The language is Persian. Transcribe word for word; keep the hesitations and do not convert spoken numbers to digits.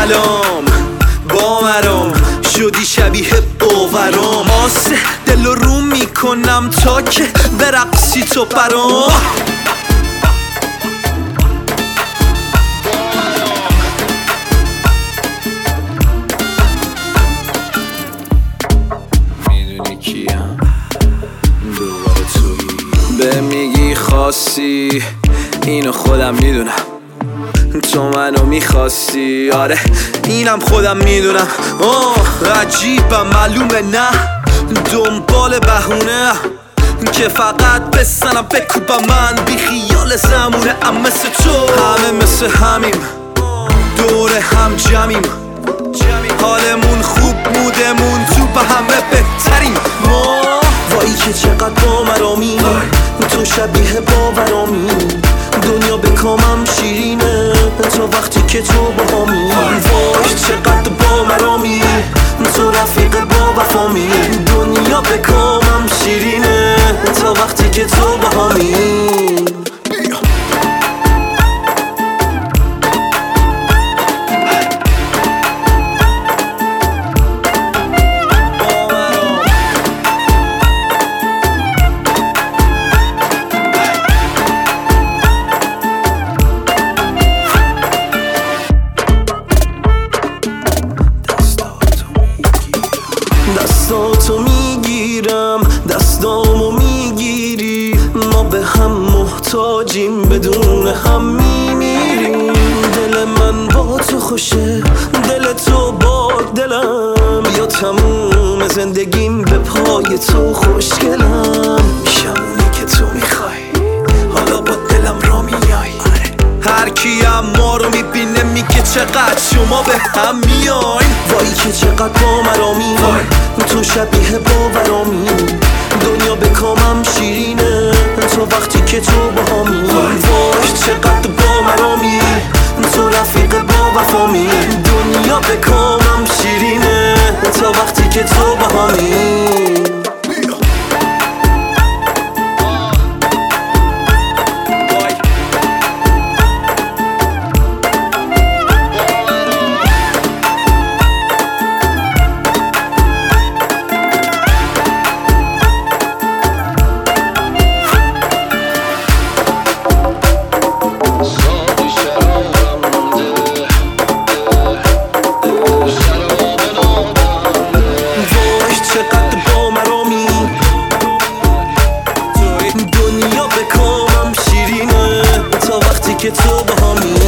سلام با مرام شدی شبیه باورام آسه دل رو میکنم تا که برقصی تو برام میدونی کیم دوباره تویی به میگی خاصی اینو خودم میدونم تو منو میخواستی آره اینم خودم میدونم آه عجیبم معلومه نه دنبال بهونه که فقط بسنم بکوبم من بی خیال زمونه ام مثل تو همه مثل همیم دور هم جمعیم حالمون خوب مودمون تو به همه بهتریم ما وایی که چقدر با مرامی تو شبیه باورامی دنیا به کامم شیرینه تا وقتی که تو با همی وای چقدر با مرامی تو رفیق با وفامی دنیا به کامم شیرینه تا وقتی که تو با همی دستاتو میگیرم دستامو میگیری ما به هم محتاجیم بدون هم میمیریم دل من با تو خوشه دل تو با دلم یا تموم زندگیم به پای تو خوشگلم شمونی که تو میخوای حالا با دلم را میای هر کیم ما رو میبینه میگه چقدر شما به هم میاین وایی که چقدر با مرامی تو شبیه باورامی دنیا به کامم شیرینه تا وقتی که تو با همی وای چقدر با مرامی تو رفیق با وفامی دنیا به کامم شیرینه تا وقتی که تو با همی دنیا به کامم شیرینه تا وقتی که تو با همی